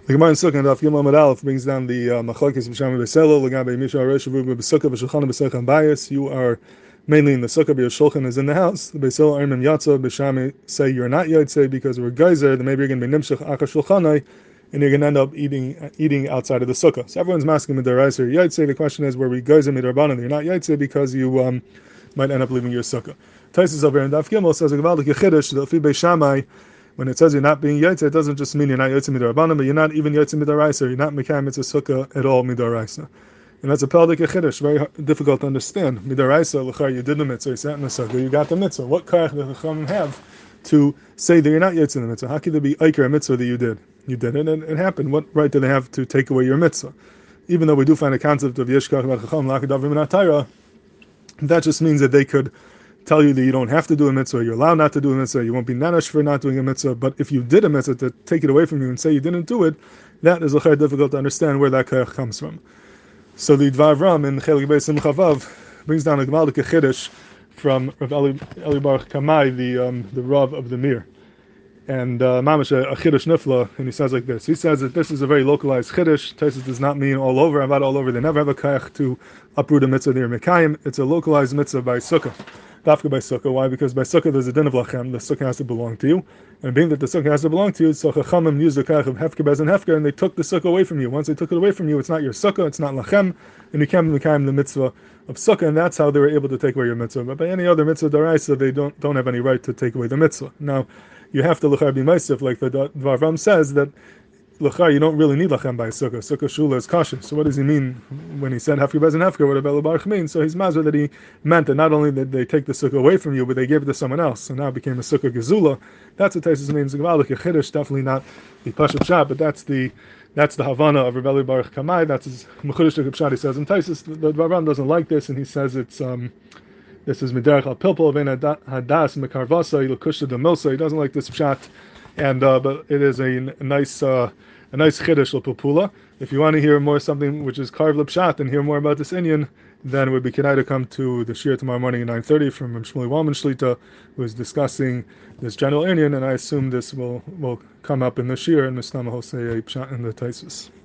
The Gemara in Sukkah, Daf Gimel Amud Aleph, brings down the Machlokes B'Sham B'Selo, L'Gabe Misha Aresh Avuv B'Sukkah B'Shulchan B'Seicham Bayis. You are mainly in the Sukkah, but your Shulchan is in the house. The B'Selo Armim Yatza B'Sham say you're not Yotzei because we're geyser. Then maybe you're going to be Nimshach Achar Shulchanai, and you're going to end up eating outside of the Sukkah. So everyone's masking Midarais or Yotzei. The question is, were we geyser Midarbanan? You're not Yotzei because you might end up leaving your Sukkah. Taisus over in Daf Gimel says a Gavaldik Yechidish that Fi Beis Shammai. When it says you're not being Yotze, it doesn't just mean you're not Yotze Midarabanan, but you're not even Yotze Midaraisa, you're not Mekayim Mitzvah Sukkah at all Midaraisa. And that's a Peldik Yechidish, very difficult to understand. Midaraisa, L'char, you did the Mitzvah, you sat in the Sukkah, you got the Mitzvah. What Karach the Chachamim have to say that you're not Yotze in the Mitzvah? How could there be Iker a Mitzvah that you did? You did it, and it happened. What right do they have to take away your Mitzvah? Even though we do find a concept of Yeshkach Vad Chacham, L'akadavim and Atayra, that just means that they could tell you that you don't have to do a mitzvah, you're allowed not to do a mitzvah, you won't be nanash for not doing a mitzvah, but if you did a mitzvah to take it away from you and say you didn't do it, that is difficult to understand where that kayach comes from. So the Dvar Ram in Chelik Beis Simcha Vav brings down a Gemaldik Chiddush from Rav Eli Baruch Kamai, the Rav of the Mir. And Mamash a Chiddush Nifla, and he says like this. He says that this is a very localized Chiddush. Taisus does not mean all over, about all over. They never have a kayach to uproot a mitzvah near Mekayim. It's a localized mitzvah by Sukkah. Dafka by Sukkah. Why? Because by Sukkah there's a din of lachem. The Sukkah has to belong to you. And being that the Sukkah has to belong to you, so Chachamim used the kayach of hefker bez and hefker, and they took the Sukkah away from you. Once they took it away from you, it's not your Sukkah, it's not lachem, and you can't Mekayim the mitzvah of Sukkah, and that's how they were able to take away your mitzvah. But by any other mitzvah daraisa, they don't have any right to take away the mitzvah. Now, you have to l'char be meisif, like the Dvar Ram says, that l'char, you don't really need lachem by Sukkah. Sukkah shula is cautious. So what does he mean when he said hefker bez and hefker? What did Bela Baruch mean? So he's mazur that he meant that not only did they take the Sukkah away from you, but they gave it to someone else. So now it became a Sukkah gezula. That's what Taisus means. Gevaldik Yechidish, definitely not the Pashup Shah, but that's the Havana of Rav Eli Baruch Kamai. That's his Mechudesh Pshat. He says in Taisus, the Dvar Ram doesn't like this, and he says it's this is Miderech al Pilpul Vein Hadas Mekarvasa Yilukusha de Milsa. He doesn't like this pshat, and but it is a nice chiddush l'pilpula. If you want to hear more something which is karv l'pshat and hear more about this inyan, then it would be kedai to come to the shir tomorrow morning at 9:30 from Shmuley Wallman Shlita, who is discussing this general inyan, and I assume this will come up in the shir and Mishnah will say a pshat in the Taisus.